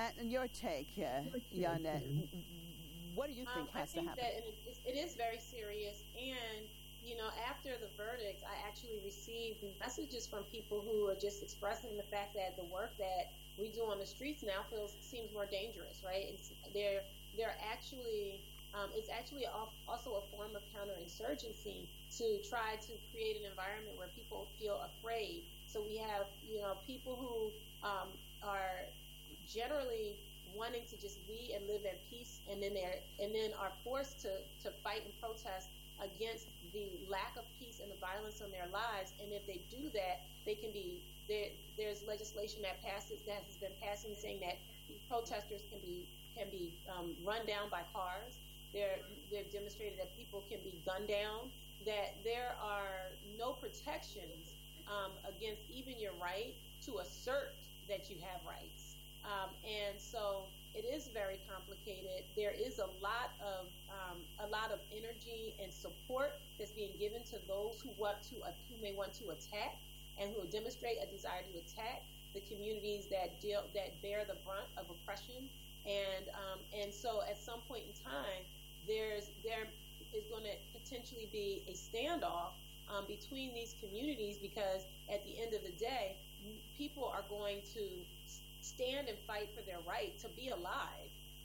And your take, Yana, what do you think has to happen? I think that it is very serious. And, after the verdict, I actually received messages from people who are just expressing the fact that the work that we do on the streets now seems more dangerous, right? They're actually it's actually also a form of counterinsurgency to try to create an environment where people feel afraid. So we have, people who are generally wanting to just lead and live in peace, and then are forced to fight and protest against the lack of peace and the violence in their lives. And if they do that, they can be there's legislation that has been passing saying that protesters can be run down by cars. They've demonstrated that people can be gunned down, that there are no protections against even your right to assert that you have rights. And so it is very complicated. There is a lot of energy and support that's being given to those who may want to attack and who demonstrate a desire to attack the communities that bear the brunt of oppression. And so at some point in time, there is going to potentially be a standoff between these communities, because at the end of the day, people are going to stand and fight for their right to be alive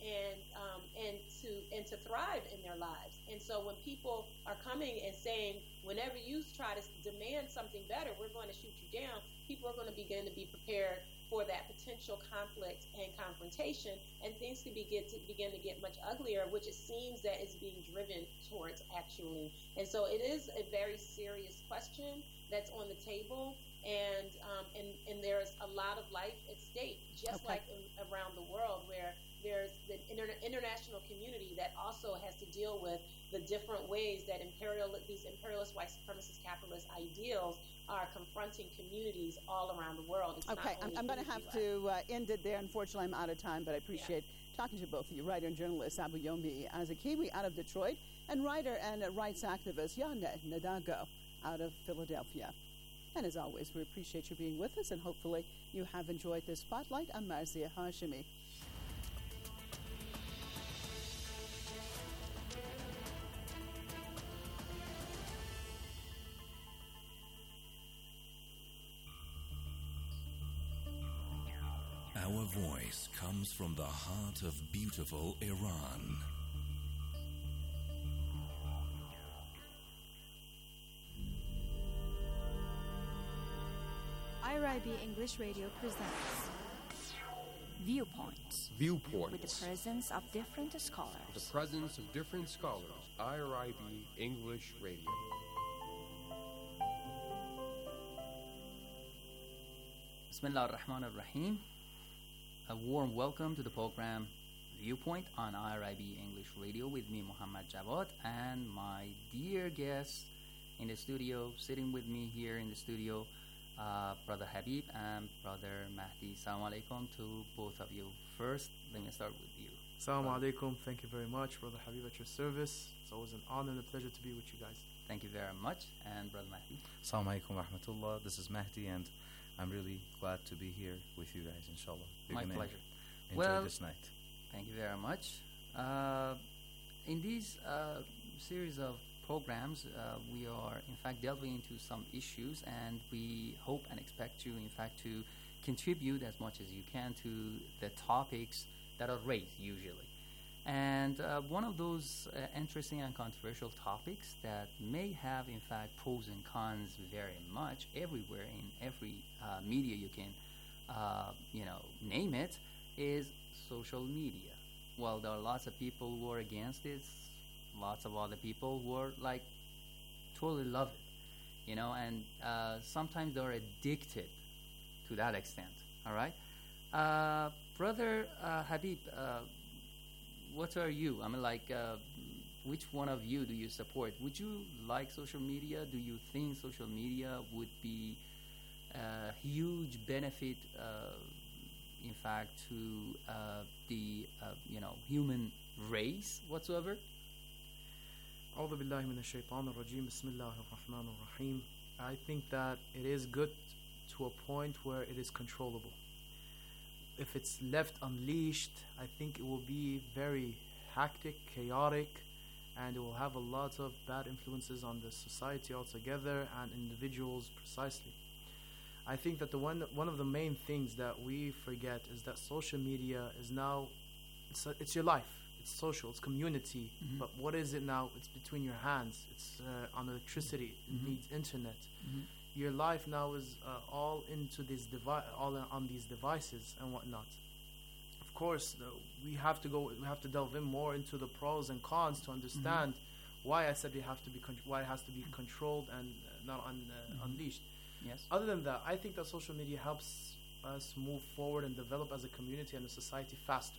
and to thrive in their lives. And so when people are coming and saying, whenever you try to demand something better, we're going to shoot you down, people are going to begin to be prepared for that potential conflict and confrontation, and things could begin to get much uglier, which it seems that is being driven towards actually. And so it is a very serious question that's on the table, and there's a lot of life at stake, just like around the world, where there's the international community that also has to deal with the different ways that these imperialist white supremacist capitalist ideals are confronting communities all around the world. I'm going to have to end it there. Unfortunately, I'm out of time, but I appreciate talking to both of you, writer and journalist Abayomi Azikiwe out of Detroit, and writer and rights activist Yana Nadago out of Philadelphia. And as always, we appreciate you being with us, and hopefully you have enjoyed this spotlight. I'm Marzia Hashimi. Our voice comes from the heart of beautiful Iran. IRIB English Radio presents Viewpoints. Viewpoints. With the presence of different scholars. The presence of different scholars. IRIB English Radio. Bismillah ar-Rahman ar-Rahim. A warm welcome to the program Viewpoint on IRIB English Radio with me, Muhammad Jawad, and my dear guests in the studio, sitting with me here in the studio, Brother Habib and Brother Mahdi. Assalamu alaikum to both of you. First, let me start with you. Assalamu alaikum. Thank you very much, Brother Habib, at your service. It's always an honor and a pleasure to be with you guys. Thank you very much. And Brother Mahdi. Assalamu alaikum wa rahmatullah. This is Mahdi, and I'm really glad to be here with you guys, inshallah. My pleasure. Enjoy this night. Thank you very much. In this series of programs, we are in fact delving into some issues, and we hope and expect you in fact to contribute as much as you can to the topics that are raised usually. And one of those interesting and controversial topics that may have in fact pros and cons very much everywhere in every media you can name it, is social media. Well, there are lots of people who are against it, lots of other people who are like totally love it, and sometimes they're addicted to that extent. All right, Brother Habib, what are you? I mean, which one of you do you support? Would you like social media? Do you think social media would be a huge benefit, in fact, to the human race whatsoever? A'udhu billahi minash shaitanir rajim. Bismillahir rahmanir rahim. I think that it is good to a point where it is controllable. if it's left unleashed, I think it will be very hectic, chaotic, and it will have a lot of bad influences on the society altogether and individuals precisely. I think that one of the main things that we forget is that social media is now, it's your life. It's social, it's community. Mhm. But what is it now? It's between your hands. It's on electricity. It Mhm. needs internet. Mhm. Your life now is all into this all on these devices and whatnot. Of course, we have to delve in more into the pros and cons to understand why I said why it has to be controlled and not unleashed. Yes. Other than that, I think that social media helps us move forward and develop as a community and a society faster.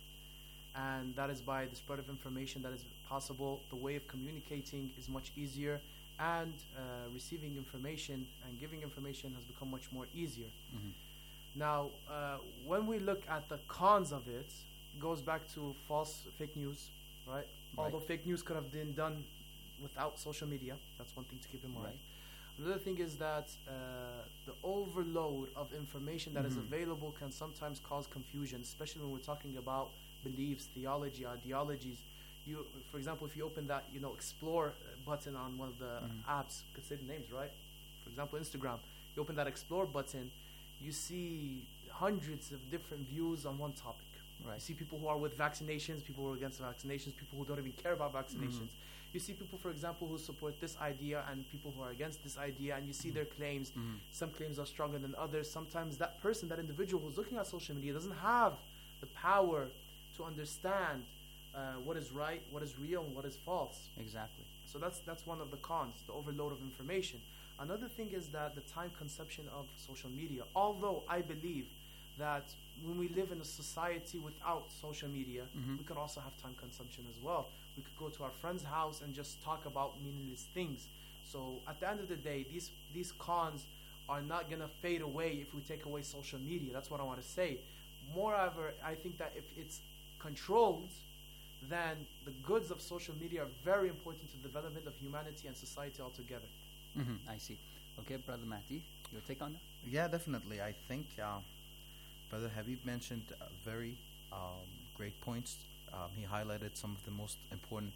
And that is by the spread of information that is possible. The way of communicating is much easier, and receiving information and giving information has become much more easier. Mhm. Now, when we look at the cons of it, it goes back to fake news, right? Although fake news could have been done without social media, that's one thing to keep in mind. Right. Another thing is that the overload of information that is Mhm. available can sometimes cause confusion, especially when we're talking about beliefs, theology, ideologies. For example, if you open that, explore button on one of the apps, you could say the names, right? For example, Instagram. You open that explore button, you see hundreds of different views on one topic. Right. You see people who are with vaccinations, people who are against vaccinations, people who don't even care about vaccinations. You see people, for example, who support this idea and people who are against this idea, and you see their claims. Some claims are stronger than others. Sometimes that person, that individual who's looking at social media doesn't have the power to understand what is right, what is real, and what is false. Exactly. So that's one of the cons, the overload of information. Another thing is that the time consumption of social media. Although I believe that when we live in a society without social media, we could also have time consumption as well. We could go to our friend's house and just talk about meaningless things. So at the end of the day, these cons are not going to fade away if we take away social media. That's what I want to say. Moreover, I think that if it's controlled, then the goods of social media are very important to the development of humanity and society altogether. I see. Okay, Brother Mahdi, your take on that? Yeah, definitely. I think Brother Habib mentioned very great points. He highlighted some of the most important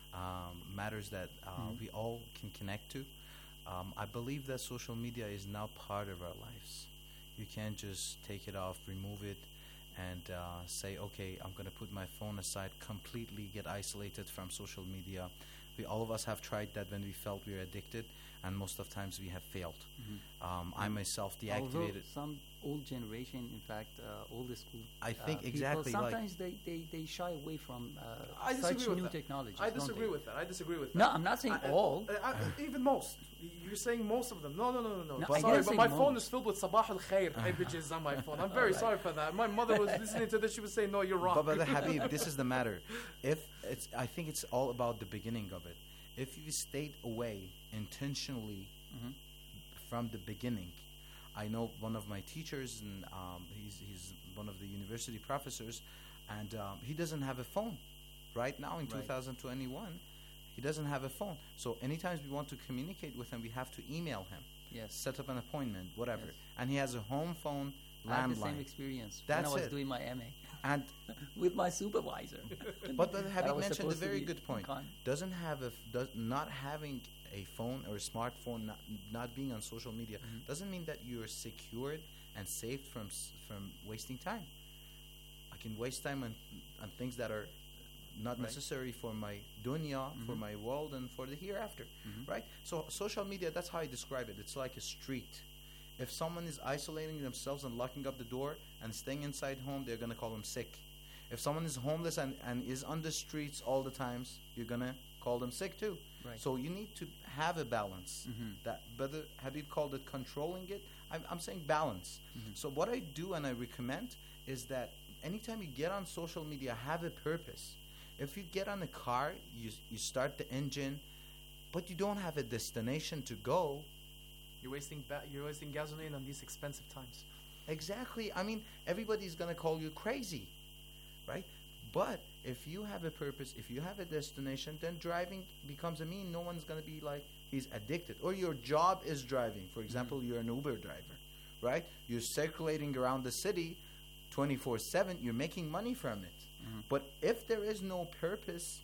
matters that we all can connect to. I believe that social media is now part of our lives. You can't just take it off, remove it, and say, okay, I'm going to put my phone aside, completely get isolated from social media. All of us have tried that when we felt we were addicted, and most of times we have failed. I myself deactivated. Although some old generation, in fact, older school I think people, exactly sometimes they shy away from I such disagree with new that. technologies. I don't disagree they? with that. I disagree with that. No, I'm not saying all. Even most. You're saying most of them. No. No, But I sorry, didn't but say my phone most. is filled with Sabah al-Khair images on my phone. I'm very sorry for that. My mother was listening to this. She was saying, no, you're wrong. But Brother Habib, this is the matter. I think it's all about the beginning of it. If you stayed away intentionally from the beginning, I know one of my teachers, and he's one of the university professors, and he doesn't have a phone right now in 2021. He doesn't have a phone. So anytime we want to communicate with him, we have to email him. Yes. Set up an appointment, whatever. Yes. And he has a home phone landline. I have the same experience That's when I was it. doing my MA And with my supervisor. but Brother That Habib was mentioned a supposed to very be good point. con- Not having a phone or a smartphone, not being on social media, doesn't mean that you are secured and saved from wasting time. I can waste time on things that are not necessary for my dunya, for my world, and for the hereafter, right? So social media, that's how I describe it. It's like a street. If someone is isolating themselves and locking up the door and staying inside home, they're going to call them sick. If someone is homeless and is on the streets all the times, you're going to call them sick too. Right. So you need to have a balance. That Brother Habib called it controlling it. I'm saying balance. So what I do and I recommend is that anytime you get on social media, have a purpose. If you get on a car, you start the engine, but you don't have a destination to go. You're wasting gasoline on these expensive times. Exactly. I mean, everybody's going to call you crazy, right? But if you have a purpose, if you have a destination, then driving becomes a mean. No one's going to be like, he's addicted. Or your job is driving. For example, you're an Uber driver, right? You're circulating around the city. 24/7, you're making money from it. But if there is no purpose,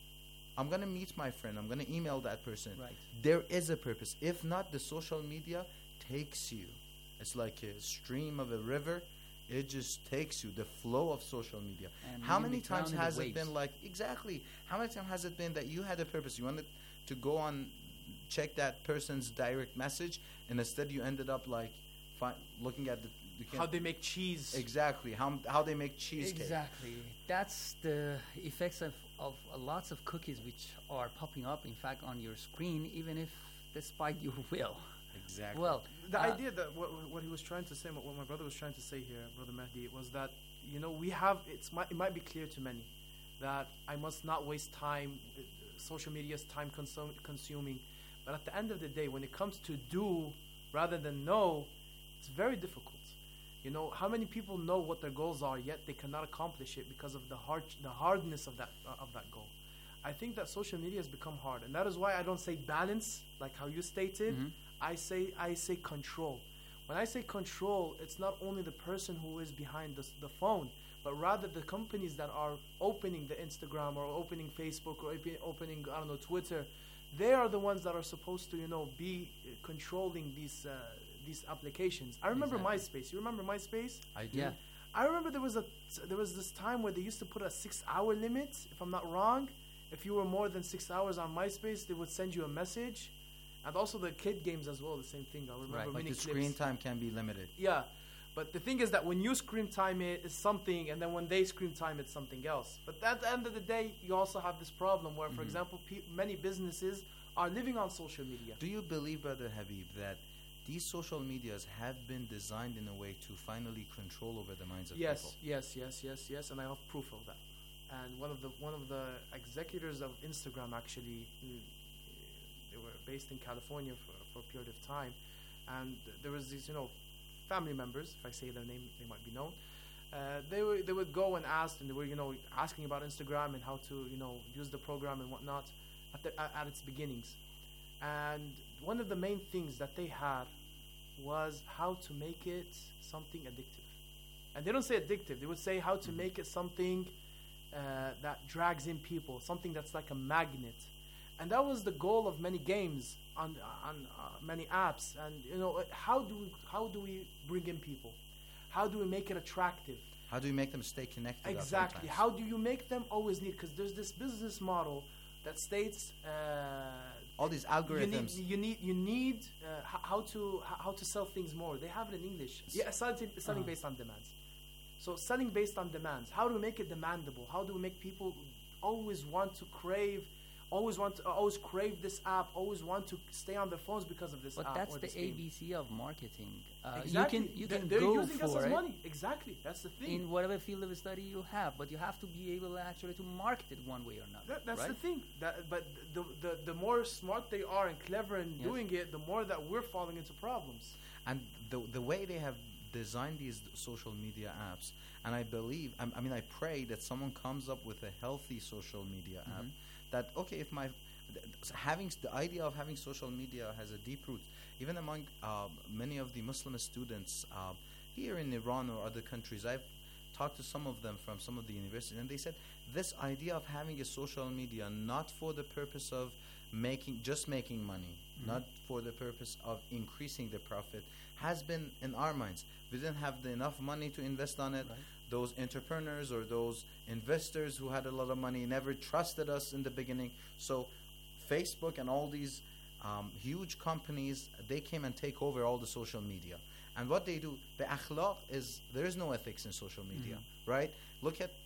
I'm going to meet my friend, I'm going to email that person. Right. There is a purpose. If not, the social media takes you. It's like a stream of a river. It just takes you, the flow of social media. And How you can many be drowned times in the has it waves. been like, exactly, how many times has it been that you had a purpose, you wanted to go on, check that person's direct message, and instead you ended up like looking at How they make cheese. exactly how they make cheesecake. Exactly. That's the effects of lots of cookies which are popping up, in fact, on your screen, even if despite your will. Exactly. Well, The idea that what he was trying to say, what my brother was trying to say here, Brother Mahdi, was that, we have, it might be clear to many that I must not waste time, social media is time consuming, but at the end of the day, when it comes to do rather than know, it's very difficult. How many people know what their goals are, yet they cannot accomplish it because of the hardness of that goal. I think that social media has become hard, and that is why I don't say balance, like how you stated. I say control. When I say control, it's not only the person who is behind the phone, but rather the companies that are opening the Instagram or opening Facebook or opening, I don't know, Twitter. They are the ones that are supposed to, be controlling these applications. I remember Exactly. MySpace. You remember MySpace? I do. yeah. I remember there was this time where they used to put a 6-hour limit, if I'm not wrong. If you were more than 6 hours on MySpace, they would send you a message. And also the kid games as well, the same thing. I remember Right. But mini the clips. screen time can be limited. Yeah, but the thing is that when you screen time it's something, and then when they screen time it's something else. But at the end of the day, you also have this problem where, for example, many businesses are living on social media. Do you believe, Brother Habib, that these social medias have been designed in a way to finally control over the minds of people? Yes, and I have proof of that. And one of the executors of Instagram actually, they were based in California for a period of time, and there was these family members. If I say their name, they might be known. They would go and ask, and they were asking about Instagram and how to use the program and whatnot at its beginnings. And one of the main things that they had was how to make it something addictive. And they don't say addictive. They would say how to make it something that drags in people, something that's like a magnet. And that was the goal of many games on many apps. And how do we bring in people? How do we make it attractive? How do you make them stay connected? Exactly. How do you make them always need? Because there's this business model that states all these algorithms. You need how to sell things more. They have it in English. Yeah, selling based on demands. So selling based on demands. How do we make it demandable? How do we make people always want to crave? Always crave this app, always want to stay on their phones because of this But app. that's or the this game. ABC of marketing. Exactly. You can They're go using us for as it money. Exactly. That's the thing. in whatever field of study you have, but you have to be able actually to market it one way or another. That's right? the thing. But the more smart they are and clever in Yes. doing it, the more that we're falling into problems. And the way they have designed these social media apps, and I believe, I pray that someone comes up with a healthy social media app. That if the idea of having social media has a deep root, even among many of the Muslim students here in Iran or other countries. I've talked to some of them from some of the universities, and they said this idea of having a social media not for the purpose of making money, not for the purpose of increasing the profit, has been in our minds. We didn't have enough money to invest on it. Right. Those entrepreneurs or those investors who had a lot of money never trusted us in the beginning. So Facebook and all these huge companies, they came and take over all the social media. And what they do, the akhlaq is, there is no ethics in social media, right? Look at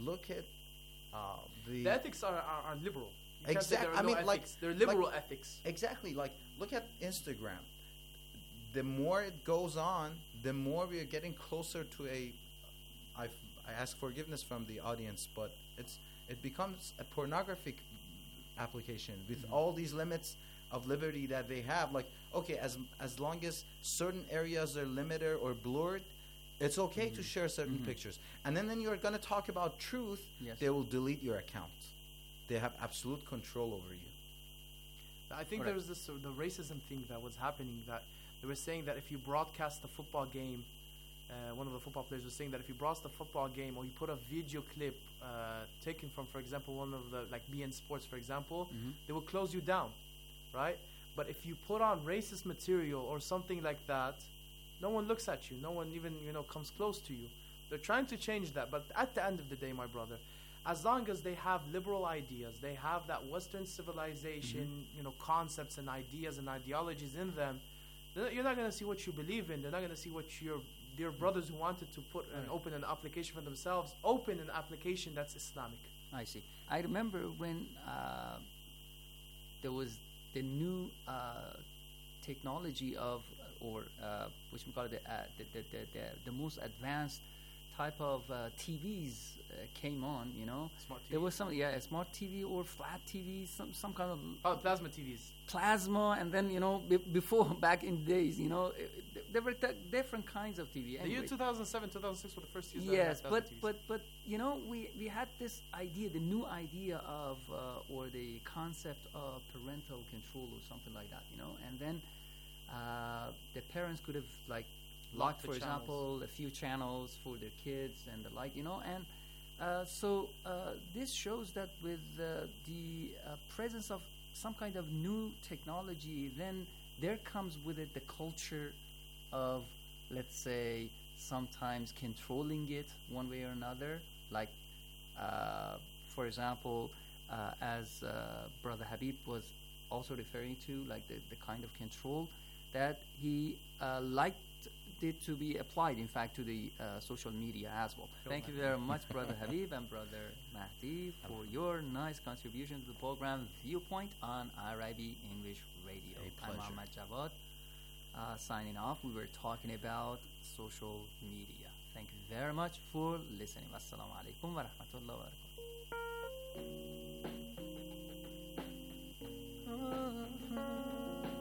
The ethics are liberal. You can't say there are no ethics. They're liberal ethics. Exactly. Like, look at Instagram. The more it goes on, the more we are getting closer to I ask forgiveness from the audience, but it becomes a pornographic application with all these limits of liberty that they have. Like, okay, as long as certain areas are limited or blurred, it's okay to share certain pictures. And then you're going to talk about truth, Yes. they will delete your account. They have absolute control over you. I think there was the racism thing that was happening, that they were saying that if you broadcast a football game one of the football players was saying that if you broadcast a football game or you put a video clip taken from, for example, one of the like BN Sports, for example, they will close you down, right? But if you put on racist material or something like that, no one looks at you. No one even comes close to you. They're trying to change that, but at the end of the day, my brother, as long as they have liberal ideas, they have that Western civilization, concepts and ideas and ideologies in them, you're not going to see what you believe in. They're not going to see what your dear brothers who wanted to put and open an application for themselves, open an application that's Islamic. I see. I remember when there was the new technology of, or which we call it the most advanced type of TVs came on. Smart TV. There was some, a smart TV or flat TV, some kind of plasma TVs. Plasma, and then before, back in the days, there were different kinds of TV. The year 2007, 2006 were the first years. Yes, that but we had this idea, the new idea of or the concept of parental control or something like that, and then the parents could have locked, for example, a few channels for their kids and the like, and so this shows that with the presence of some kind of new technology, then there comes with it the culture of, let's say, sometimes controlling it one way or another. Like, for example, as Brother Habib was also referring to, like the kind of control that he liked it to be applied, in fact, to the social media as well. Thank you very much, Brother Habib and Brother Mahdi, for your nice contribution to the program Viewpoint on IRIB English Radio. I'm Ahmad Jawad, signing off. We were talking about social media. Thank you very much for listening. Assalamu alaikum wa rahmatullahi wa barakatuh.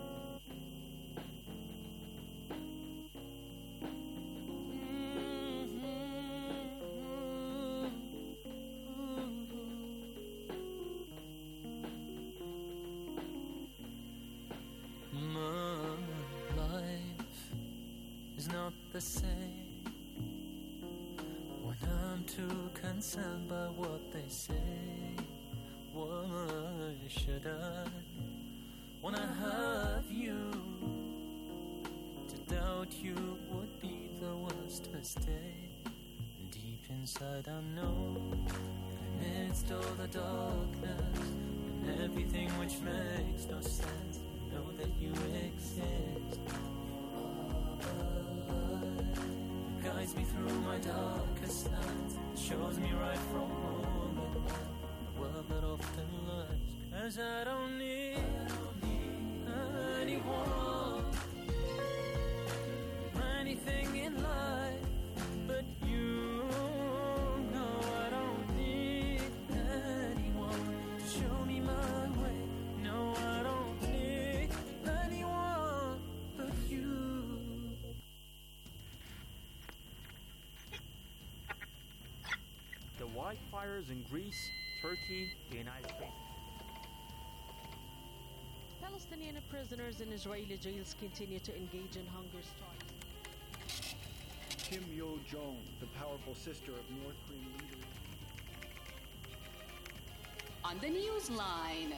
The same when I'm too concerned by what they say. Why should I, when I have you, to doubt you would be the worst mistake. Deep inside I know, amidst all the darkness and everything which makes no sense, I know that you exist. Guides me through my darkest nights, shows me right from wrong, a world that often lies. 'Cause I don't need anyone, anything in life but you. No, I don't need anyone to show me my way. No, I don't need anyone but you. The wildfires in Greece, Turkey, the United States. Palestinian prisoners in Israeli jails continue to engage in hunger strikes. Kim Yo-jong, the powerful sister of North Korean leader. On the Newsline.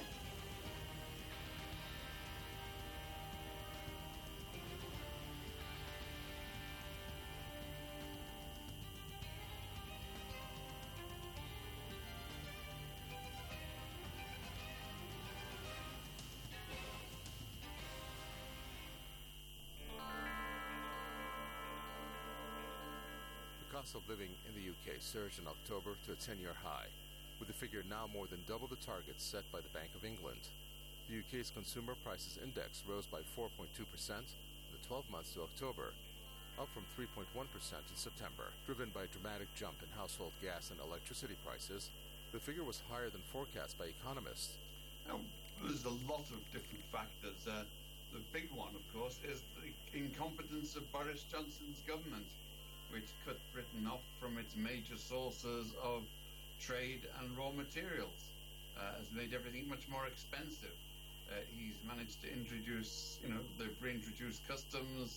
The cost of living in the UK surged in October to a 10-year high, with the figure now more than double the target set by the Bank of England. The UK's Consumer Prices Index rose by 4.2% in the 12 months to October, up from 3.1% in September. Driven by a dramatic jump in household gas and electricity prices, the figure was higher than forecast by economists. Now, there's a lot of different factors. The big one, of course, is the incompetence of Boris Johnson's government, which cut Britain off from its major sources of trade and raw materials, has made everything much more expensive. He's managed to introduce, they've reintroduced customs,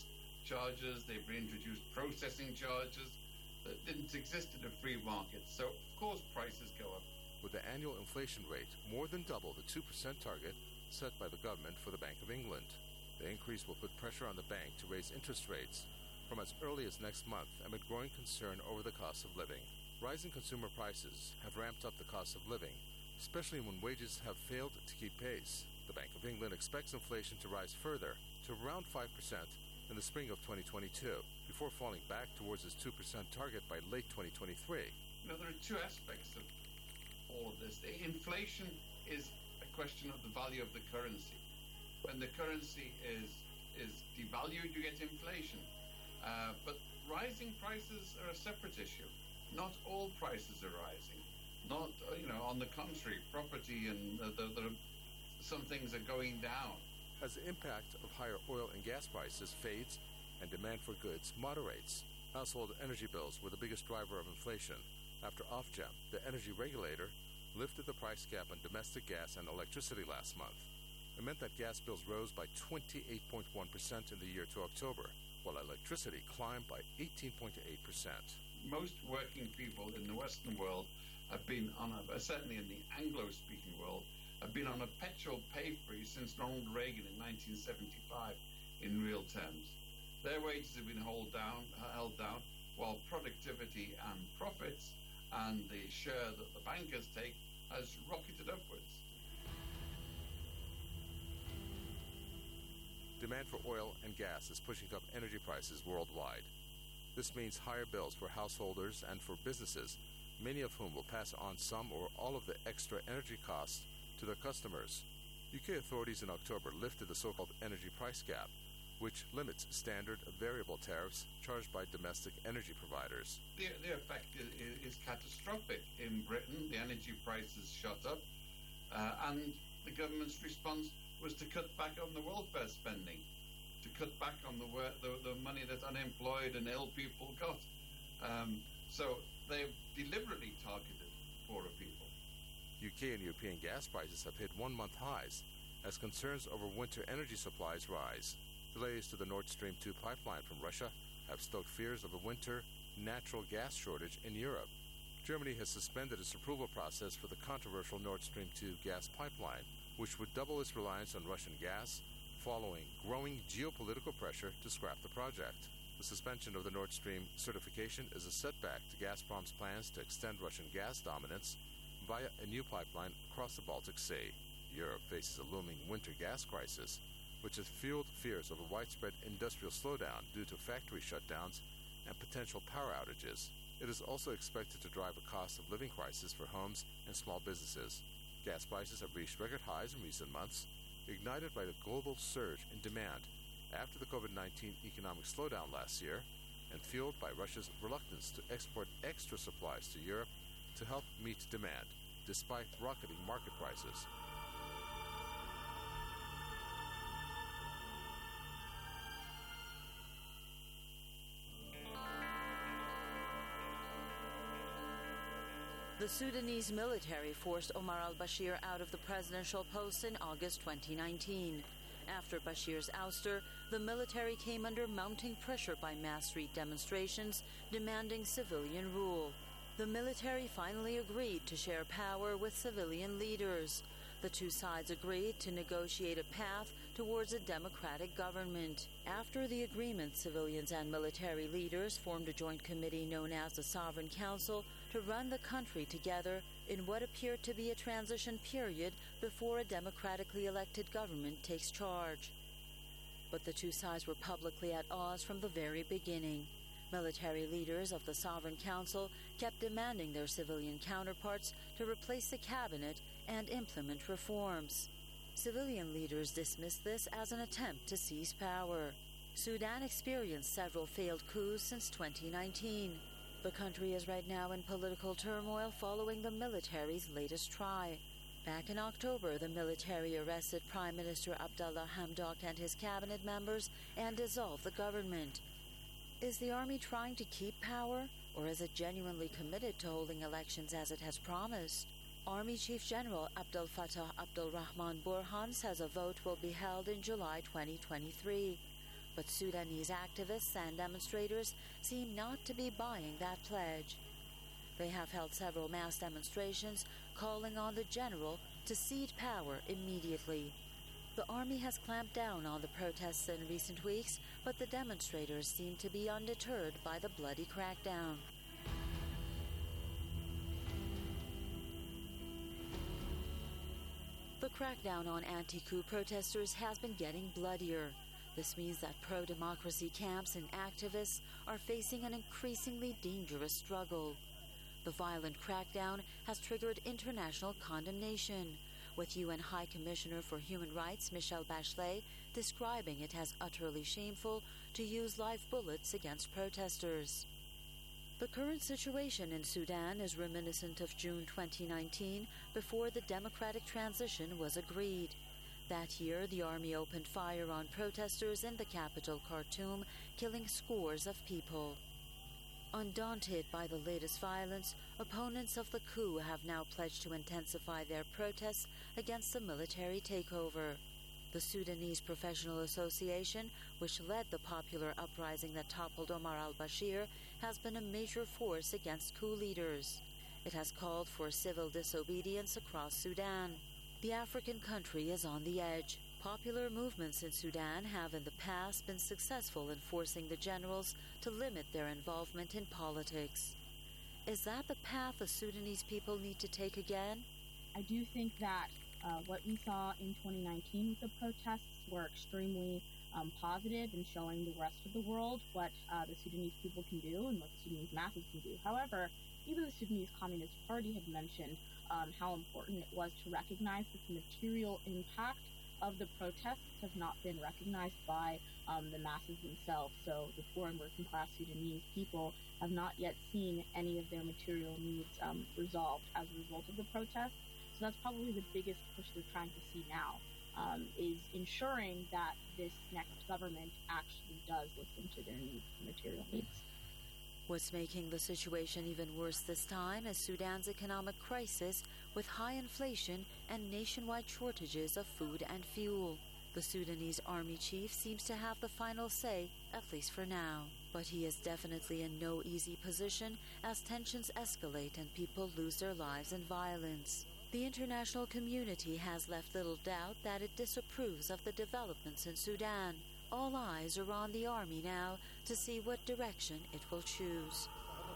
charges, they've reintroduced processing charges that didn't exist in a free market. So, of course, prices go up. With the annual inflation rate more than double the 2% target set by the government for the Bank of England. The increase will put pressure on the bank to raise interest rates from as early as next month amid growing concern over the cost of living. Rising consumer prices have ramped up the cost of living, especially when wages have failed to keep pace. The Bank of England expects inflation to rise further to around 5% in the spring of 2022, before falling back towards its 2% target by late 2023. There are two aspects of all of this. Inflation is a question of the value of the currency. When the currency is devalued, you get inflation. But rising prices are a separate issue. Not all prices are rising. Not, on the contrary, property and some things are going down. As the impact of higher oil and gas prices fades and demand for goods moderates, household energy bills were the biggest driver of inflation after Ofgem, the energy regulator, lifted the price cap on domestic gas and electricity last month. It meant that gas bills rose by 28.1% in the year to October, while electricity climbed by 18.8%. Most working people in the Western world have been certainly in the Anglo-speaking world, have been on a petrol pay freeze since Ronald Reagan in 1975 in real terms. Their wages have been held down, while productivity and profits and the share that the bankers take has rocketed upwards. Demand for oil and gas is pushing up energy prices worldwide. This means higher bills for householders and for businesses, many of whom will pass on some or all of the extra energy costs to their customers. UK authorities in October lifted the so-called energy price cap, which limits standard variable tariffs charged by domestic energy providers. The effect is catastrophic. In Britain, the energy prices shot up, and the government's response was to cut back on the welfare spending, to cut back on the money that unemployed and ill people got. So they've deliberately targeted poorer people. UK and European gas prices have hit one-month highs as concerns over winter energy supplies rise. Delays to the Nord Stream 2 pipeline from Russia have stoked fears of a winter natural gas shortage in Europe. Germany has suspended its approval process for the controversial Nord Stream 2 gas pipeline, which would double its reliance on Russian gas, following growing geopolitical pressure to scrap the project. The suspension of the Nord Stream certification is a setback to Gazprom's plans to extend Russian gas dominance via a new pipeline across the Baltic Sea. Europe faces a looming winter gas crisis, which has fueled fears of a widespread industrial slowdown due to factory shutdowns and potential power outages. It is also expected to drive a cost of living crisis for homes and small businesses. Gas prices have reached record highs in recent months, ignited by the global surge in demand after the COVID-19 economic slowdown last year and fueled by Russia's reluctance to export extra supplies to Europe to help meet demand, despite rocketing market prices. The Sudanese military forced Omar al-Bashir out of the presidential post in August 2019. After Bashir's ouster, the military came under mounting pressure by mass street demonstrations demanding civilian rule. The military finally agreed to share power with civilian leaders. The two sides agreed to negotiate a path towards a democratic government. After the agreement, civilians and military leaders formed a joint committee known as the Sovereign Council to run the country together in what appeared to be a transition period before a democratically elected government takes charge. But the two sides were publicly at odds from the very beginning. Military leaders of the Sovereign Council kept demanding their civilian counterparts to replace the cabinet and implement reforms. Civilian leaders dismissed this as an attempt to seize power. Sudan experienced several failed coups since 2019. The country is right now in political turmoil following the military's latest try. Back in October, the military arrested Prime Minister Abdallah Hamdok and his cabinet members and dissolved the government. Is the army trying to keep power, or is it genuinely committed to holding elections as it has promised? Army Chief General Abdel Fattah Abdel Rahman Burhan says a vote will be held in July 2023. But Sudanese activists and demonstrators seem not to be buying that pledge. They have held several mass demonstrations calling on the general to cede power immediately. The army has clamped down on the protests in recent weeks, but the demonstrators seem to be undeterred by the bloody crackdown. The crackdown on anti-coup protesters has been getting bloodier. This means that pro-democracy camps and activists are facing an increasingly dangerous struggle. The violent crackdown has triggered international condemnation, with UN High Commissioner for Human Rights Michelle Bachelet describing it as utterly shameful to use live bullets against protesters. The current situation in Sudan is reminiscent of June 2019, before the democratic transition was agreed. That year, the army opened fire on protesters in the capital, Khartoum, killing scores of people. Undaunted by the latest violence, opponents of the coup have now pledged to intensify their protests against the military takeover. The Sudanese Professional Association, which led the popular uprising that toppled Omar al-Bashir, has been a major force against coup leaders. It has called for civil disobedience across Sudan. The African country is on the edge. Popular movements in Sudan have in the past been successful in forcing the generals to limit their involvement in politics. Is that the path the Sudanese people need to take again? I do think that what we saw in 2019 with the protests were extremely positive in showing the rest of the world what the Sudanese people can do and what the Sudanese masses can do. However, even the Sudanese Communist Party had mentioned how important it was to recognize that the material impact of the protests have not been recognized by the masses themselves. So the poor and working class Sudanese people have not yet seen any of their material needs resolved as a result of the protests. So that's probably the biggest push they're trying to see now, is ensuring that this next government actually does listen to their needs, material needs. What's making the situation even worse this time is Sudan's economic crisis, with high inflation and nationwide shortages of food and fuel. The Sudanese army chief seems to have the final say, at least for now. But he is definitely in no easy position as tensions escalate and people lose their lives in violence. The international community has left little doubt that it disapproves of the developments in Sudan. All eyes are on the army now to see what direction it will choose.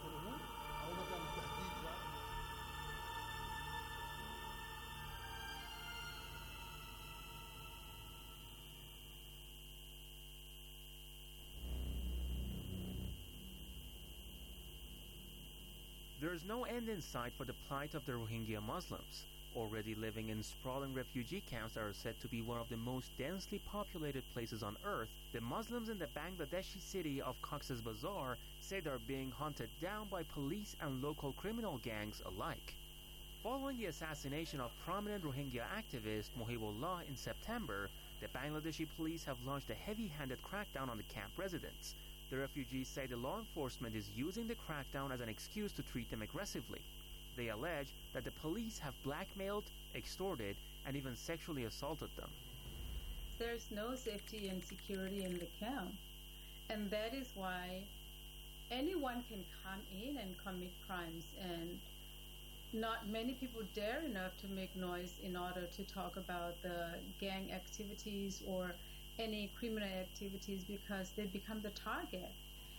There is no end in sight for the plight of the Rohingya Muslims, already living in sprawling refugee camps that are said to be one of the most densely populated places on earth. The Muslims in the Bangladeshi city of Cox's Bazar say they are being hunted down by police and local criminal gangs alike. Following the assassination of prominent Rohingya activist Mohibullah in September, the Bangladeshi police have launched a heavy-handed crackdown on the camp residents. The refugees say the law enforcement is using the crackdown as an excuse to treat them aggressively. They allege that the police have blackmailed, extorted, and even sexually assaulted them. There's no safety and security in the camp, and that is why anyone can come in and commit crimes, and not many people dare enough to make noise in order to talk about the gang activities or any criminal activities, because they become the target.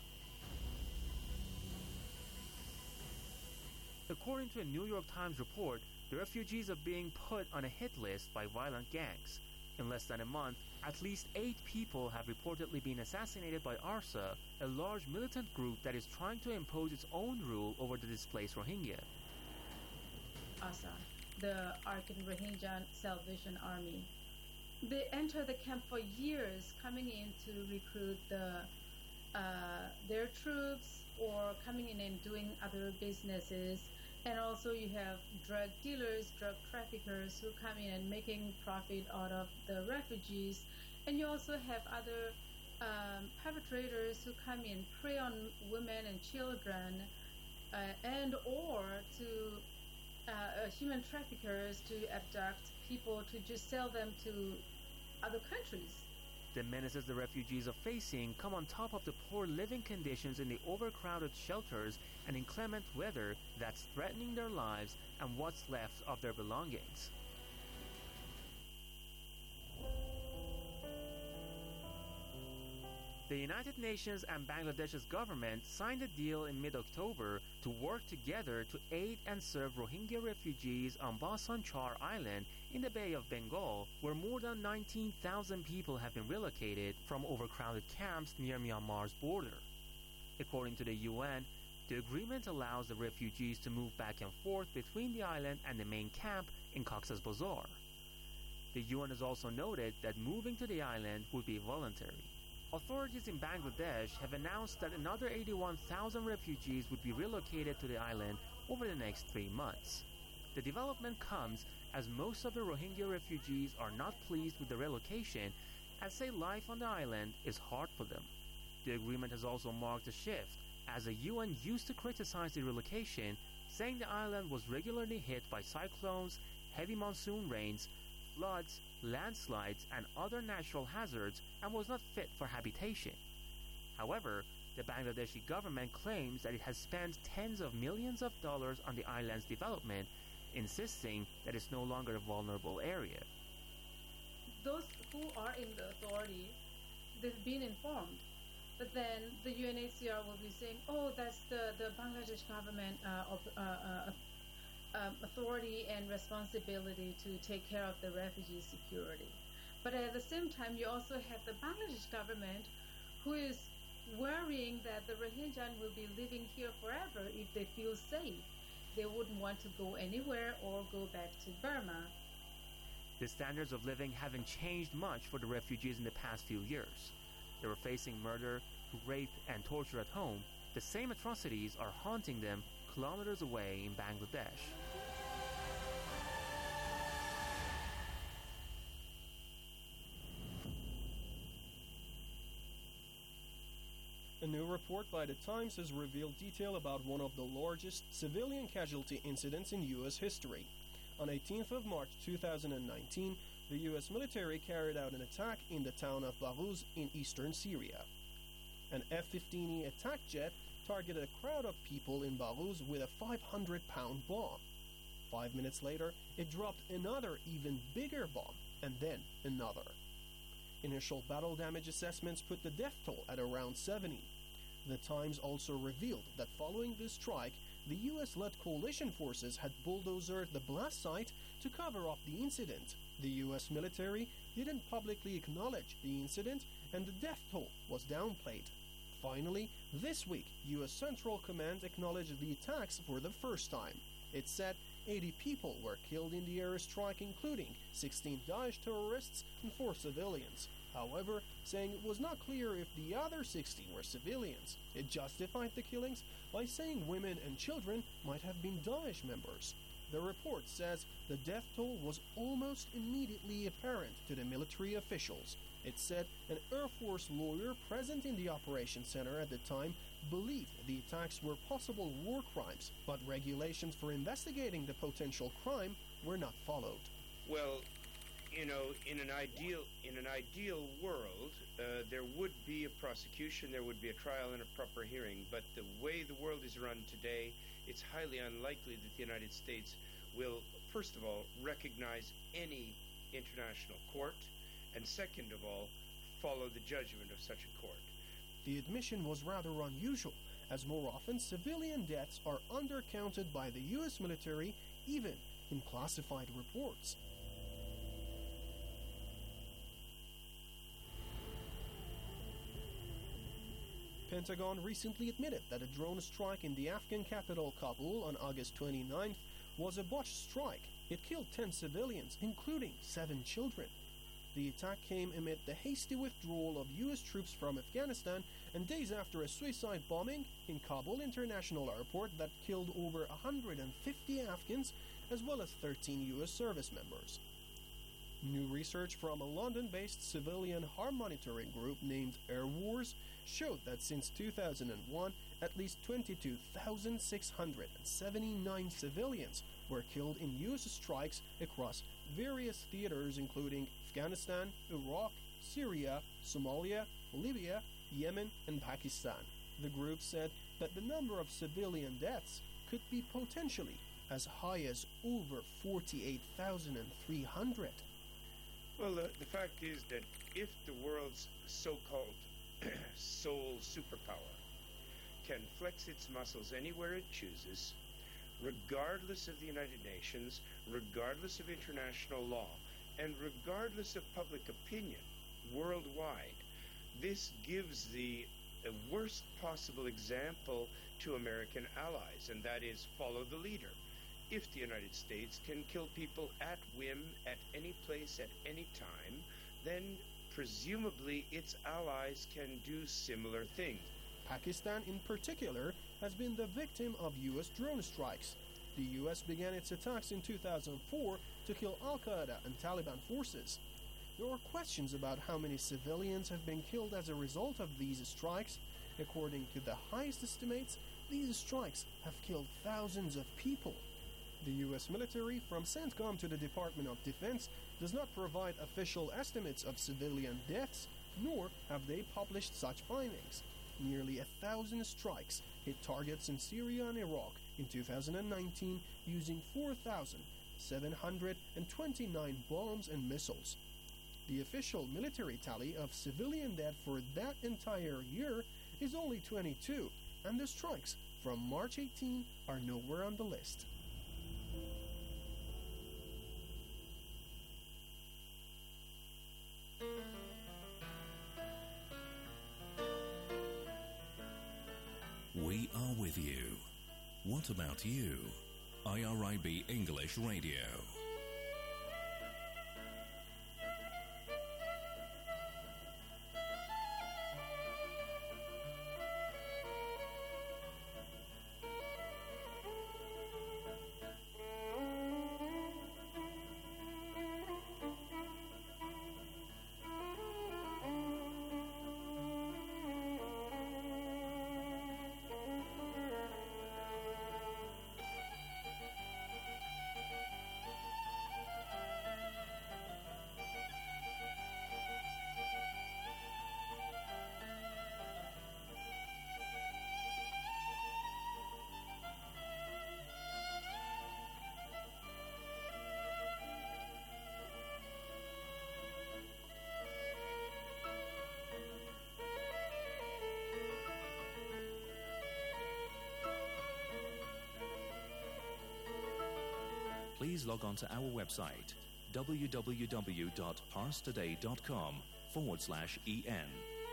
According to a New York Times report, the refugees are being put on a hit list by violent gangs. In less than a month, at least 8 people have reportedly been assassinated by ARSA, a large militant group that is trying to impose its own rule over the displaced Rohingya. ARSA, the Arakan Rohingya Salvation Army. They enter the camp for years, coming in to recruit their troops, or coming in and doing other businesses. And also you have drug dealers, drug traffickers who come in and making profit out of the refugees. And you also have other perpetrators who come in, prey on women and children, and or to human traffickers to abduct people to just sell them to other countries. The menaces the refugees are facing come on top of the poor living conditions in the overcrowded shelters and inclement weather that's threatening their lives and what's left of their belongings. The United Nations and Bangladesh's government signed a deal in mid-October to work together to aid and serve Rohingya refugees on Bhasan Char Island in the Bay of Bengal, where more than 19,000 people have been relocated from overcrowded camps near Myanmar's border. According to the UN, the agreement allows the refugees to move back and forth between the island and the main camp in Cox's Bazar. The UN has also noted that moving to the island would be voluntary. Authorities in Bangladesh have announced that another 81,000 refugees would be relocated to the island over the next 3 months. The development comes as most of the Rohingya refugees are not pleased with the relocation, as say life on the island is hard for them. The agreement has also marked a shift, as the UN used to criticize the relocation, saying the island was regularly hit by cyclones, heavy monsoon rains, floods, landslides, and other natural hazards, and was not fit for habitation. However, the Bangladeshi government claims that it has spent tens of millions of dollars on the island's development, insisting that it's no longer a vulnerable area. Those who are in the authority, they've been informed. But then the UNHCR will be saying, oh, that's the Bangladesh government authority and responsibility to take care of the refugee security. But at the same time, you also have the Bangladesh government who is worrying that the Rohingya will be living here forever if they feel safe. They wouldn't want to go anywhere or go back to Burma. The standards of living haven't changed much for the refugees in the past few years. They were facing murder, rape, and torture at home. The same atrocities are haunting them kilometers away in Bangladesh. A new report by The Times has revealed detail about one of the largest civilian casualty incidents in U.S. history. On 18th of March 2019, the U.S. military carried out an attack in the town of Baghuz in eastern Syria. An F-15E attack jet targeted a crowd of people in Baghuz with a 500-pound bomb. 5 minutes later, it dropped another even bigger bomb, and then another. Initial battle damage assessments put the death toll at around 70. The Times also revealed that following this strike, the U.S.-led coalition forces had bulldozered the blast site to cover up the incident. The U.S. military didn't publicly acknowledge the incident, and the death toll was downplayed. Finally, this week, U.S. Central Command acknowledged the attacks for the first time. It said 80 people were killed in the airstrike, including 16 Daesh terrorists and 4 civilians. However, saying it was not clear if the other 16 were civilians. It justified the killings by saying women and children might have been Daesh members. The report says the death toll was almost immediately apparent to the military officials. It said an Air Force lawyer present in the operation center at the time believed the attacks were possible war crimes, but regulations for investigating the potential crime were not followed. Well, you know, in an ideal world, there would be a prosecution, there would be a trial and a proper hearing. But the way the world is run today, it's highly unlikely that the United States will, first of all, recognize any international court, and second of all, follow the judgment of such a court. The admission was rather unusual, as more often civilian deaths are undercounted by the U.S. military, even in classified reports. Pentagon recently admitted that a drone strike in the Afghan capital Kabul on August 29th was a botched strike. It killed 10 civilians, including 7 children. The attack came amid the hasty withdrawal of U.S. troops from Afghanistan and days after a suicide bombing in Kabul International Airport that killed over 150 Afghans as well as 13 U.S. service members. New research from a London-based civilian harm monitoring group named Air Wars showed that since 2001, at least 22,679 civilians were killed in U.S. strikes across various theaters including Afghanistan, Iraq, Syria, Somalia, Libya, Yemen, and Pakistan. The group said that the number of civilian deaths could be potentially as high as over 48,300. Well, the fact is that if the world's so-called sole superpower can flex its muscles anywhere it chooses, regardless of the United Nations, regardless of international law, and regardless of public opinion worldwide, this gives the worst possible example to American allies, and that is follow the leader. If the United States can kill people at whim, at any place, at any time, then presumably its allies can do similar things. Pakistan in particular has been the victim of U.S. drone strikes. The U.S. began its attacks in 2004 to kill Al-Qaeda and Taliban forces. There are questions about how many civilians have been killed as a result of these strikes. According to the highest estimates, these strikes have killed thousands of people. The U.S. military, from CENTCOM to the Department of Defense, does not provide official estimates of civilian deaths, nor have they published such findings. Nearly 1,000 strikes hit targets in Syria and Iraq in 2019 using 4,729 bombs and missiles. The official military tally of civilian death for that entire year is only 22, and the strikes from March 18 are nowhere on the list. We are with you. What about you? IRIB English Radio. Please log on to our website www.parstoday.com/en.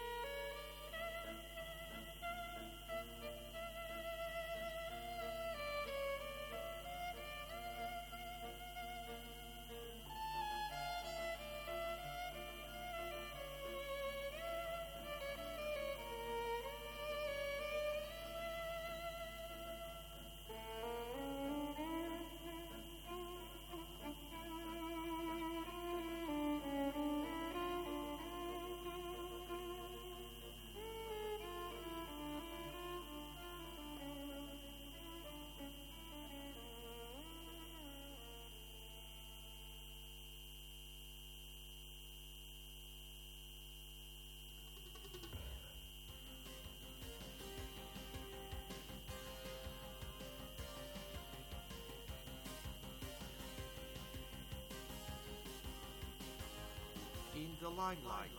In the limelight.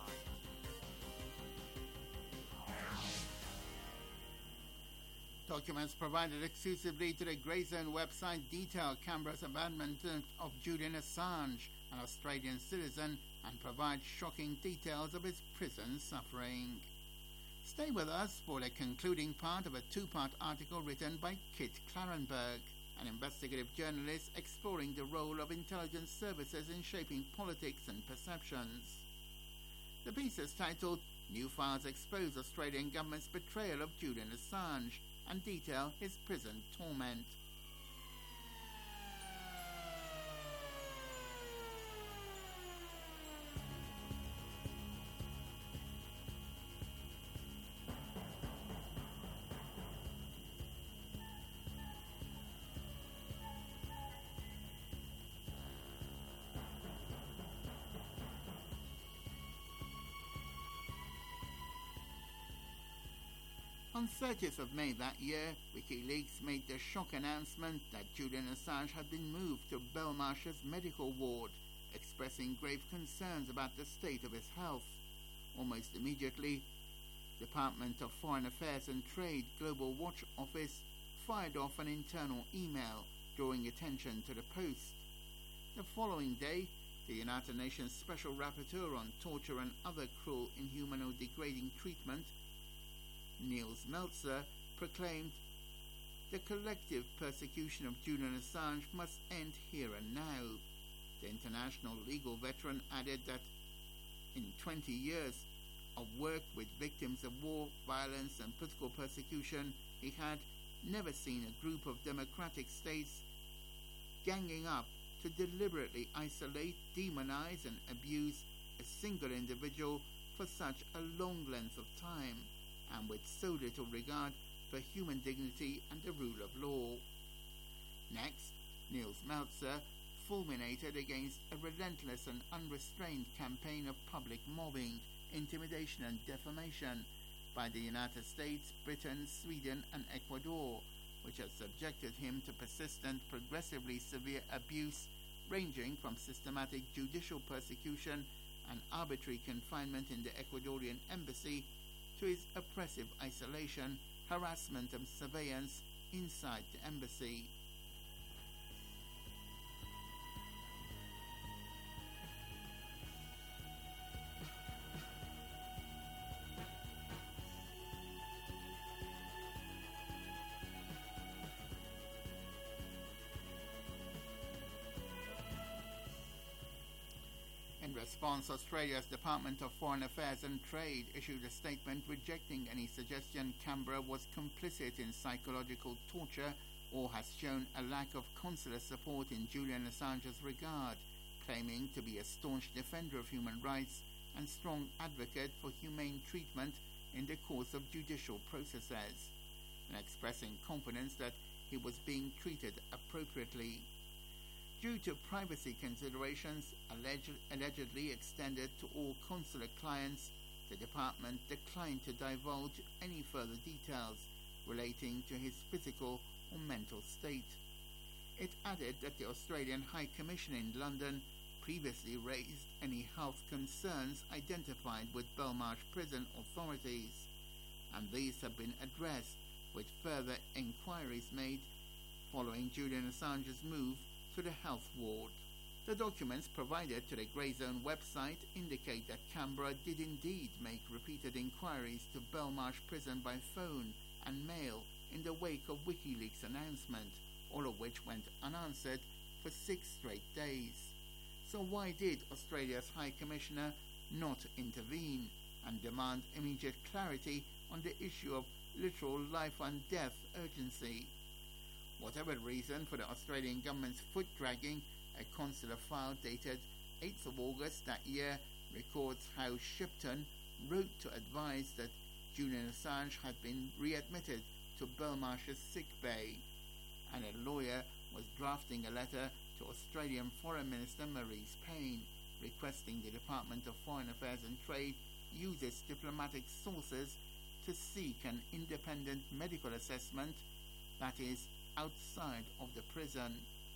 Documents provided exclusively to the Grey Zone website detail Canberra's abandonment of Julian Assange, an Australian citizen, and provide shocking details of his prison suffering. Stay with us for the concluding part of a two-part article written by Kit Clarenberg, an investigative journalist exploring the role of intelligence services in shaping politics and perceptions. The piece is titled New Files Expose Australian Government's Betrayal of Julian Assange and detail his prison torment. On 30th of May that year, WikiLeaks made the shock announcement that Julian Assange had been moved to Belmarsh's medical ward, expressing grave concerns about the state of his health. Almost immediately, Department of Foreign Affairs and Trade Global Watch Office fired off an internal email drawing attention to the post. The following day, the United Nations Special Rapporteur on Torture and Other Cruel, Inhuman or Degrading Treatment, Niels Meltzer, proclaimed, "The collective persecution of Julian Assange must end here and now." The international legal veteran added that in 20 years of work with victims of war, violence and political persecution, he had never seen a group of democratic states ganging up to deliberately isolate, demonize and abuse a single individual for such a long length of time, and with so little regard for human dignity and the rule of law. Next, Niels Meltzer fulminated against a relentless and unrestrained campaign of public mobbing, intimidation and defamation by the United States, Britain, Sweden and Ecuador, which has subjected him to persistent, progressively severe abuse ranging from systematic judicial persecution and arbitrary confinement in the Ecuadorian embassy to his oppressive isolation, harassment and surveillance inside the embassy. In response, Australia's Department of Foreign Affairs and Trade issued a statement rejecting any suggestion Canberra was complicit in psychological torture or has shown a lack of consular support in Julian Assange's regard, claiming to be a staunch defender of human rights and strong advocate for humane treatment in the course of judicial processes, and expressing confidence that he was being treated appropriately. Due to privacy considerations allegedly extended to all consular clients, the department declined to divulge any further details relating to his physical or mental state. It added that the Australian High Commission in London previously raised any health concerns identified with Belmarsh prison authorities, and these have been addressed, with further inquiries made following Julian Assange's move to the health ward. The documents provided to the Grey Zone website indicate that Canberra did indeed make repeated inquiries to Belmarsh prison by phone and mail in the wake of WikiLeaks' announcement, all of which went unanswered for 6 straight days. So why did Australia's High Commissioner not intervene and demand immediate clarity on the issue of literal life and death urgency? Whatever the reason for the Australian government's foot-dragging, a consular file dated 8th of August that year records how Shipton wrote to advise that Julian Assange had been readmitted to Belmarsh's sick bay, and a lawyer was drafting a letter to Australian Foreign Minister Marise Payne requesting the Department of Foreign Affairs and Trade use its diplomatic sources to seek an independent medical assessment, that is, outside of the prison.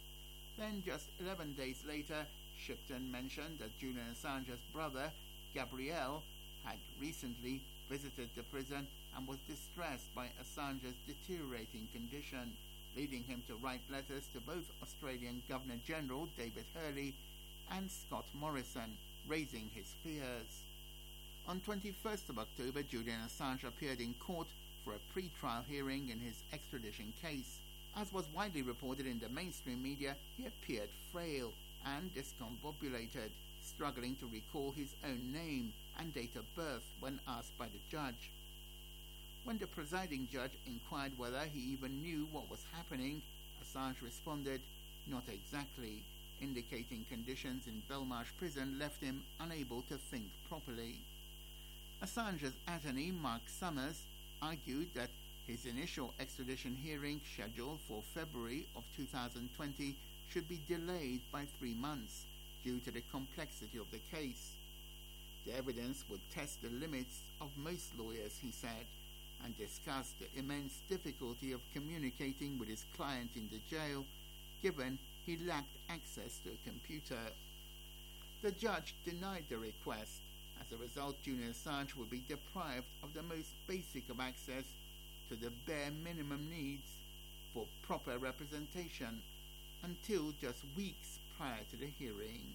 Then just 11 days later, Shipton mentioned that Julian Assange's brother, Gabriel, had recently visited the prison and was distressed by Assange's deteriorating condition, leading him to write letters to both Australian Governor-General David Hurley and Scott Morrison, raising his fears. On 21st of October, Julian Assange appeared in court for a pre-trial hearing in his extradition case. As was widely reported in the mainstream media, he appeared frail and discombobulated, struggling to recall his own name and date of birth when asked by the judge. When the presiding judge inquired whether he even knew what was happening, Assange responded, "Not exactly," indicating conditions in Belmarsh prison left him unable to think properly. Assange's attorney, Mark Summers, argued that his initial extradition hearing, scheduled for February of 2020, should be delayed by 3 months due to the complexity of the case. The evidence would test the limits of most lawyers, he said, and discussed the immense difficulty of communicating with his client in the jail, given he lacked access to a computer. The judge denied the request. As a result, Julian Assange will be deprived of the most basic of access to the bare minimum needs for proper representation until just weeks prior to the hearing.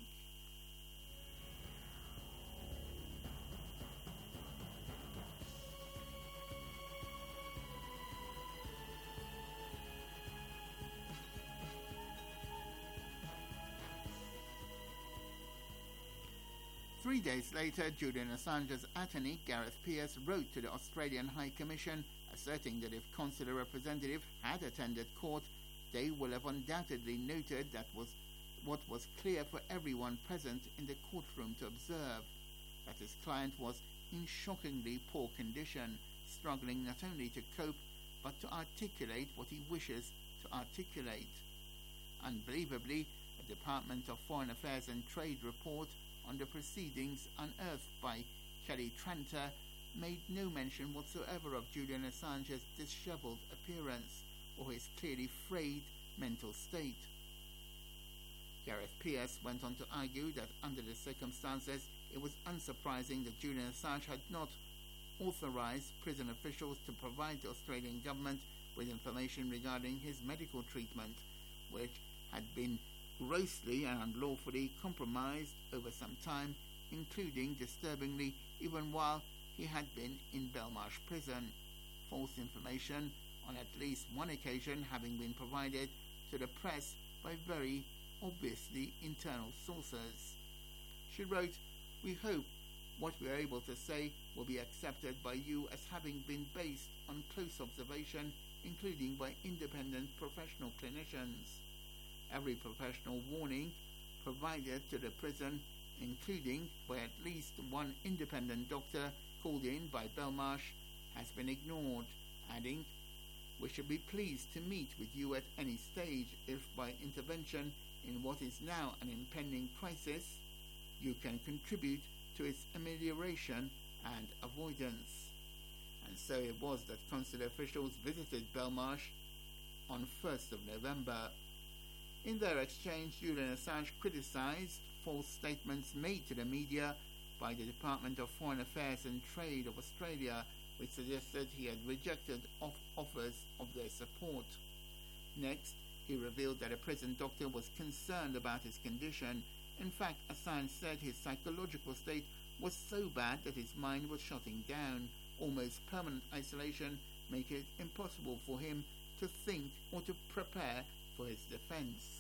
Three days later, Julian Assange's attorney, Gareth Peirce, wrote to the Australian High Commission asserting that if consular representative had attended court, they will have undoubtedly noted that what was clear for everyone present in the courtroom to observe, that his client was in shockingly poor condition, struggling not only to cope but to articulate what he wishes to articulate. Unbelievably, a Department of Foreign Affairs and Trade report on the proceedings unearthed by Kelly Tranter made no mention whatsoever of Julian Assange's dishevelled appearance or his clearly frayed mental state. Gareth Peirce went on to argue that under the circumstances it was unsurprising that Julian Assange had not authorised prison officials to provide the Australian government with information regarding his medical treatment, which had been grossly and unlawfully compromised over some time, including, disturbingly, even while he had been in Belmarsh prison, false information on at least one occasion having been provided to the press by very obviously internal sources. She wrote, "We hope what we are able to say will be accepted by you as having been based on close observation, including by independent professional clinicians. Every professional warning provided to the prison, including by at least one independent doctor called in by Belmarsh, has been ignored," adding, "We should be pleased to meet with you at any stage if by intervention in what is now an impending crisis you can contribute to its amelioration and avoidance." And so it was that consular officials visited Belmarsh on 1st of November. In their exchange, Julian Assange criticised false statements made to the media by the Department of Foreign Affairs and Trade of Australia, which suggested he had rejected offers of their support. Next, he revealed that a prison doctor was concerned about his condition. In fact, Assange said his psychological state was so bad that his mind was shutting down. Almost permanent isolation made it impossible for him to think or to prepare for his defense.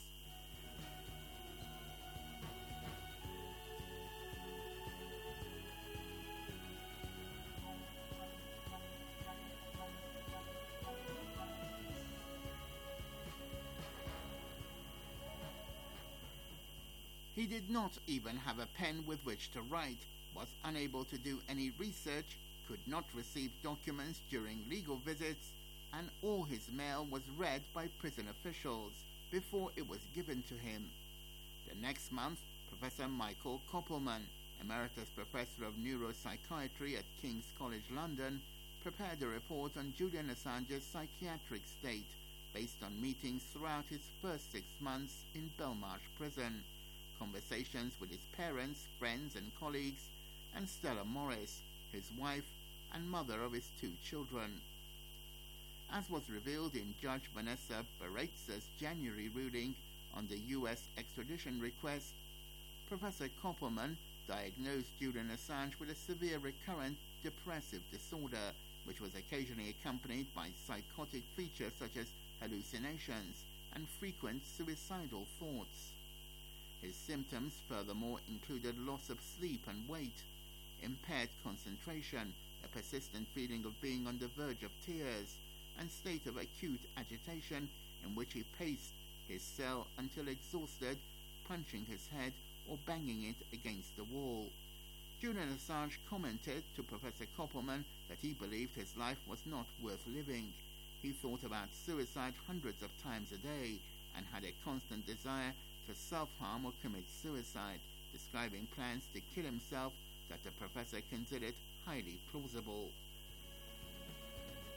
He did not even have a pen with which to write, was unable to do any research, could not receive documents during legal visits, and all his mail was read by prison officials before it was given to him. The next month, Professor Michael Koppelman, Emeritus Professor of Neuropsychiatry at King's College London, prepared a report on Julian Assange's psychiatric state based on meetings throughout his first 6 months in Belmarsh prison, conversations with his parents, friends and colleagues, and Stella Morris, his wife and mother of his 2 children. As was revealed in Judge Vanessa Baraitsa's January ruling on the U.S. extradition request, Professor Koppelman diagnosed Julian Assange with a severe recurrent depressive disorder, which was occasionally accompanied by psychotic features such as hallucinations and frequent suicidal thoughts. His symptoms furthermore included loss of sleep and weight, impaired concentration, a persistent feeling of being on the verge of tears, and state of acute agitation in which he paced his cell until exhausted, punching his head or banging it against the wall. Julian Assange commented to Professor Koppelman that he believed his life was not worth living. He thought about suicide hundreds of times a day and had a constant desire to self-harm or commit suicide, describing plans to kill himself that the professor considered highly plausible.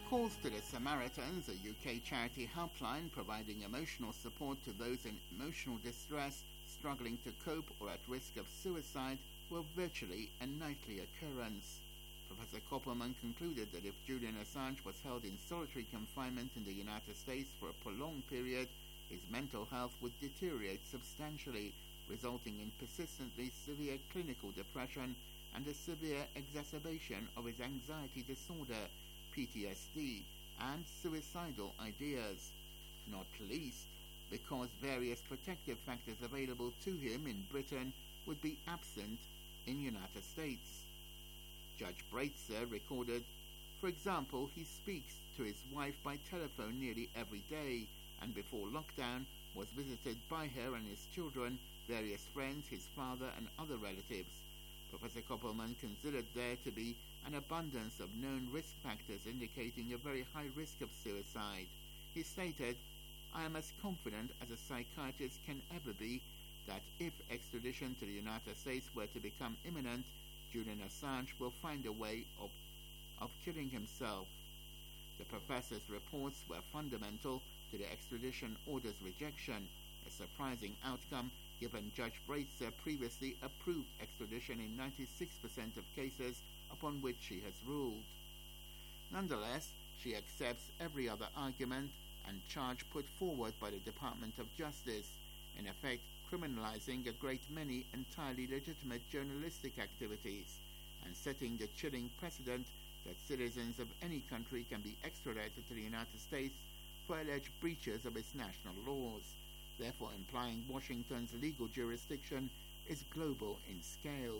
Calls to the Samaritans, a UK charity helpline providing emotional support to those in emotional distress, struggling to cope or at risk of suicide, were virtually a nightly occurrence. Professor Koppelman concluded that if Julian Assange was held in solitary confinement in the United States for a prolonged period, his mental health would deteriorate substantially, resulting in persistently severe clinical depression and a severe exacerbation of his anxiety disorder, PTSD, and suicidal ideas. Not least because various protective factors available to him in Britain would be absent in United States. Judge Breitzer recorded, for example, he speaks to his wife by telephone nearly every day, and before lockdown was visited by her and his children, various friends, his father and other relatives. Professor Koppelman considered there to be an abundance of known risk factors indicating a very high risk of suicide. He stated, I am as confident as a psychiatrist can ever be that if extradition to the United States were to become imminent, Julian Assange will find a way of killing himself. The professor's reports were fundamental to the extradition order's rejection, a surprising outcome given Judge Breitzer previously approved extradition in 96% of cases upon which she has ruled. Nonetheless, she accepts every other argument and charge put forward by the Department of Justice, in effect criminalizing a great many entirely legitimate journalistic activities and setting the chilling precedent that citizens of any country can be extradited to the United States for alleged breaches of its national laws, therefore implying Washington's legal jurisdiction is global in scale.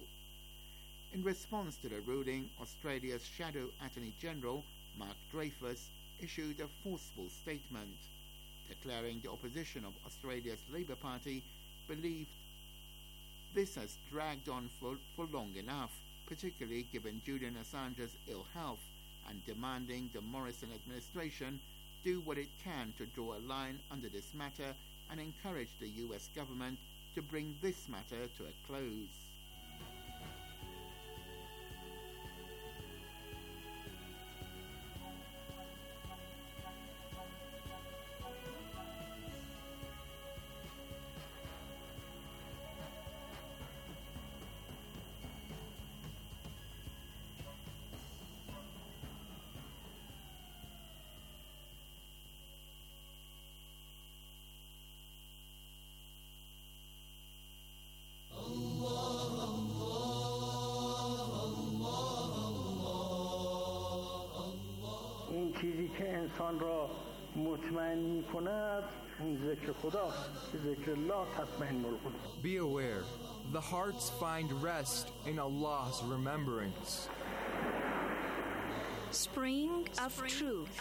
In response to the ruling, Australia's Shadow Attorney General, Mark Dreyfus, issued a forceful statement, declaring the opposition of Australia's Labour Party believed this has dragged on for long enough, particularly given Julian Assange's ill health, and demanding the Morrison administration do what it can to draw a line under this matter and encourage the US government to bring this matter to a close. چیزی که انسان را مطمئن می کند اون ذکر خداست که ذکر الله تطمئن القلوب. Be aware, the hearts find rest in Allah's remembrance. Spring of Truth.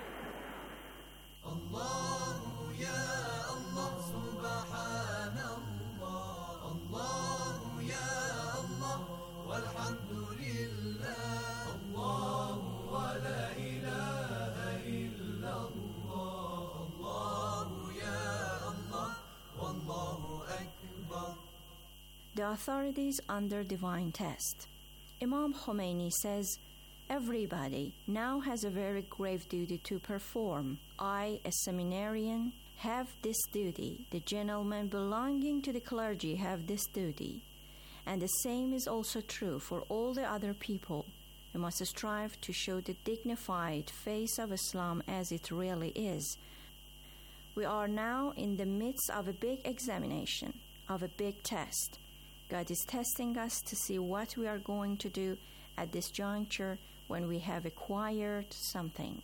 The authorities under divine test. Imam Khomeini says, everybody now has a very grave duty to perform. I, a seminarian, have this duty. The gentlemen belonging to the clergy have this duty. And the same is also true for all the other people. We must strive to show the dignified face of Islam as it really is. We are now in the midst of a big examination, of a big test. God is testing us to see what we are going to do at this juncture when we have acquired something.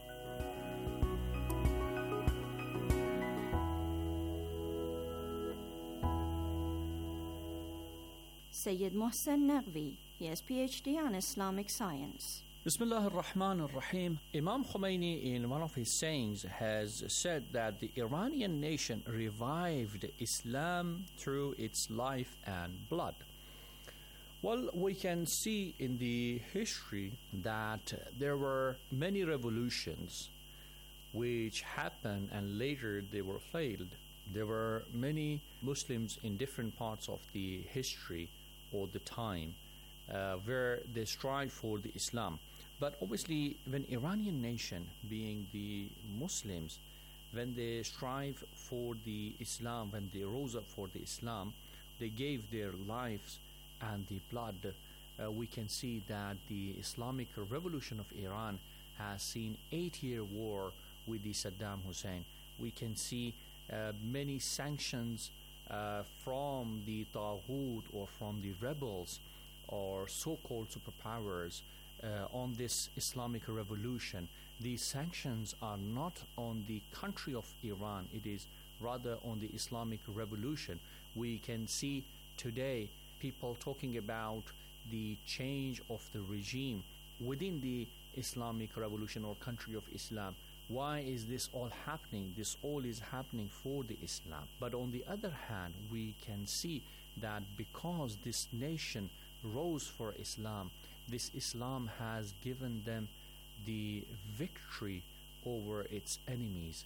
Sayyid Mohsen Naqvi, he has PhD on Islamic science. Bismillah ar-Rahman ar-Rahim. Imam Khomeini, in one of his sayings, has said that the Iranian nation revived Islam through its life and blood. Well, we can see in the history that there were many revolutions which happened and later they were failed. There were many Muslims in different parts of the history or the time where they strive for the Islam. But obviously, when Iranian nation, being the Muslims, when they strive for the Islam, when they rose up for the Islam, they gave their lives and the blood. We can see that the Islamic Revolution of Iran has seen 8-year war with the Saddam Hussein. We can see many sanctions from the Taghut or from the rebels or so-called superpowers on this Islamic revolution. These sanctions are not on the country of Iran, it is rather on the Islamic revolution. We can see today people talking about the change of the regime within the Islamic revolution or country of Islam. Why is this all happening? This all is happening for the Islam. But on the other hand, we can see that because this nation rose for Islam, this Islam has given them the victory over its enemies.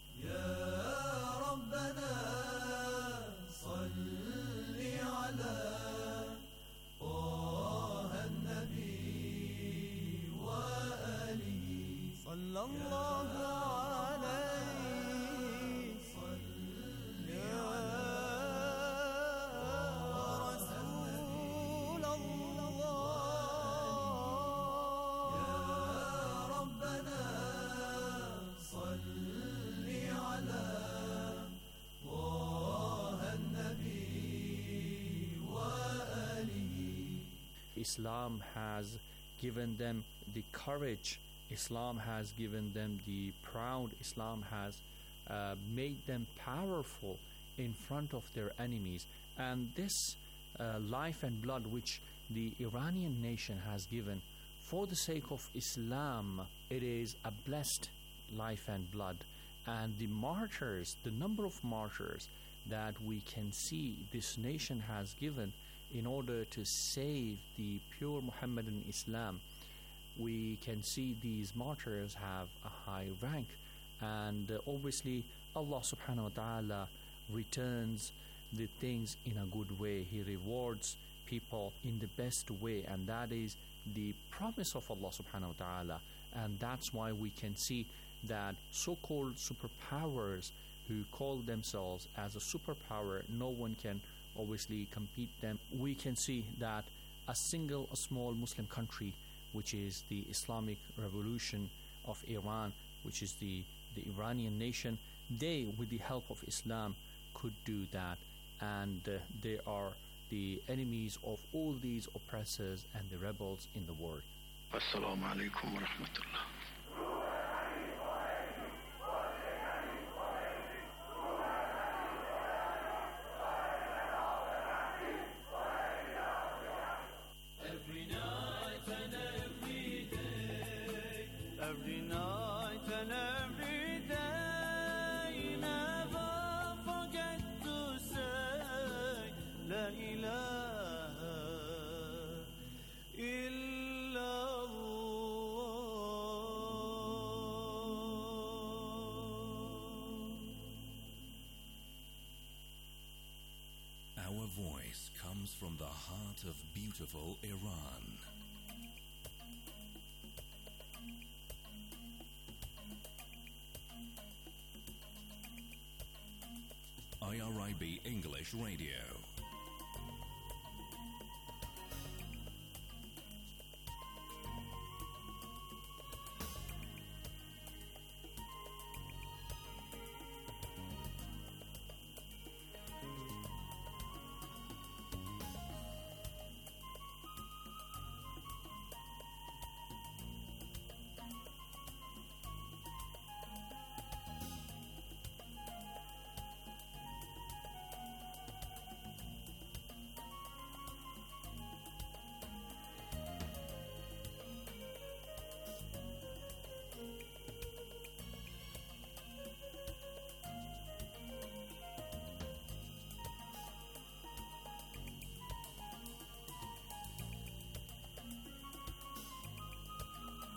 Islam has given them the courage. Islam has given them the proud. Islam has made them powerful in front of their enemies. And this life and blood which the Iranian nation has given for the sake of Islam, it is a blessed life and blood. And the martyrs, the number of martyrs that we can see this nation has given in order to save the pure Muhammadan Islam, we can see these martyrs have a high rank. And obviously Allah subhanahu wa ta'ala returns the things in a good way. He rewards people in the best way, and that is the promise of Allah subhanahu wa ta'ala. And that's why we can see that so-called superpowers who call themselves as a superpower, no one can obviously compete them. We can see that a small Muslim country, which is the Islamic Revolution of Iran, which is the Iranian nation, they, with the help of Islam, could do that. And they are the enemies of all these oppressors and the rebels in the world. Assalamu alaikum wa rahmatullah. Our voice comes from the heart of beautiful Iran. IRIB English Radio.